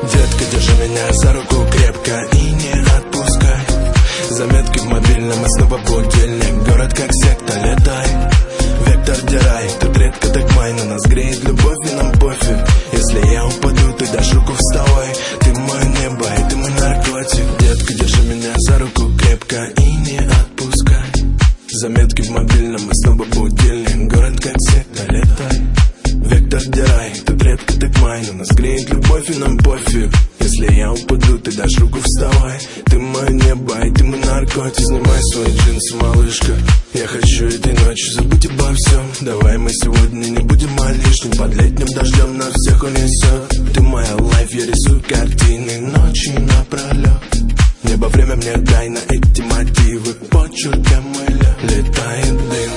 Детка, держи меня за руку крепко и не отпускай. Заметки в мобильном, и снова будильник. Город как секта, летай. Вектор дирай, тут редко так май, но нас греет любовь и нам пофиг. Если я упаду, ты дашь руку, вставай. Ты мое небо, и ты мой наркотик. Детка, держи меня за руку крепко и не отпускай. Заметки в мобильном, и снова будильник. Город как секта, летай. Вектор дирай, тут редко так май, но нас греет любовь и нам пофиг. Если я упаду, ты дашь руку, вставай. Ты мое небо, и ты мой наркотик. Снимай свои джинсы, малышка. Я хочу этой ночью забыть обо всем. Давай мы сегодня не будем о лишнем. Под летним дождем нас всех унесет. Ты моя лайф, я рисую картины ночи напролет. Небо, время мне дай на эти мотивы. Почерком мыля летает дым,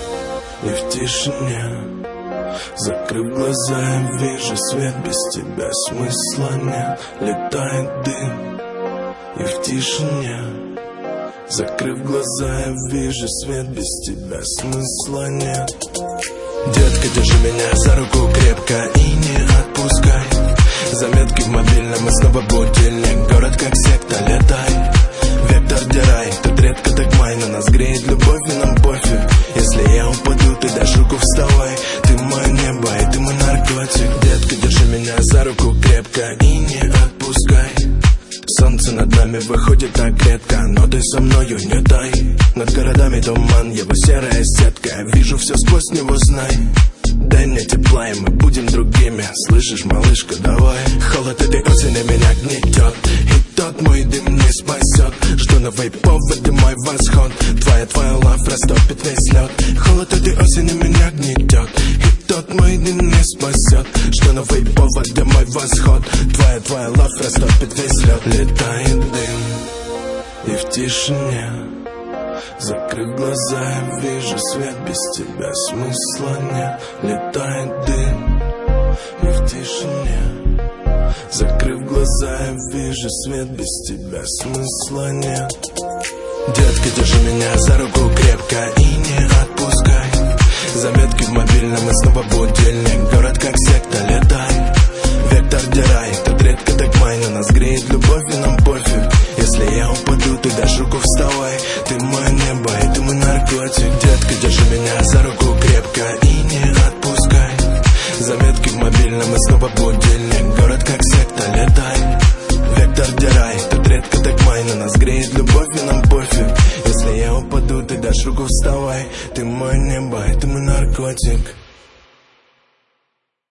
и в тишине, закрыв глаза, я вижу свет. Без тебя смысла нет. Летает дым, и в тишине, закрыв глаза, я вижу свет. Без тебя смысла нет. Детка, держи меня за руку крепко и не отпускай. Заметки в мобильном, и снова будильник. Город как секта, летай. Вектор дирай, тут редко так май, но нас греет любовь и нам пофиг. Если я упаду, ты дашь руку, вставай. Ты мое небо, и ты мой наркотик. Детка, держи меня за руку крепко и не отпускай. Солнце над нами выходит так редко, но ты со мною не дай. Над городами туман, его серая сетка. Я вижу все сквозь него, знай. Дай мне тепла, и мы будем другими. Слышишь, малышка, давай. Холод этой осени меня гнетет, и тот мой дым не спасет. Жду новый повод и мой восход. Твоя лав растопит весь лед. Холод этой осени меня гнетет, и тот мой дым не спасет. Жду новый повод и мой восход. Твоя лав растопит весь лед. Летает дым, и в тишине, закрыв глаза, я вижу свет. Без тебя смысла нет. Летает дым, и в тишине, закрыв глаза, я вижу свет. Без тебя смысла нет. Детка, держи меня за руку крепко и не отпускай. Заметки в мобильном, и снова будильник. Город как секта, летай. Вектор дирай, тут редко так май, но нас греет любовь и нам пофиг. Если я упаду, ты дашь руку, вставай. Ты мое небо, и ты мой наркотик. Детка, держи меня за руку крепко и не отпускай. Заметки в мобильном, и снова будильник. Город как секта, летай. Вектор дирай, тут редко так май, но нас греет любовь и нам пофиг. Если я упаду, ты дашь руку, вставай. Ты мое небо, и ты мой наркотик.